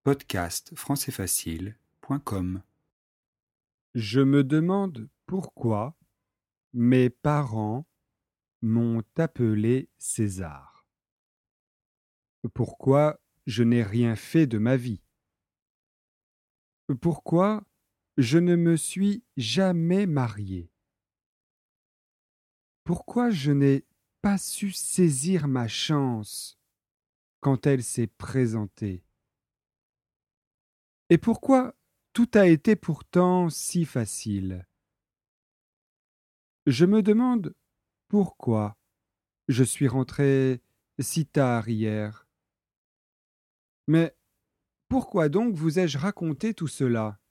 podcastfrancaisfacile.com. Je me demande pourquoi mes parents m'ont appelé César. Pourquoi je n'ai rien fait de ma vie? Pourquoi je ne me suis jamais marié? Pourquoi je n'ai pas su saisir ma chance quand elle s'est présentée? Et pourquoi tout a été pourtant si facile? Je me demande pourquoi je suis rentré si tard hier. Mais pourquoi donc vous ai-je raconté tout cela?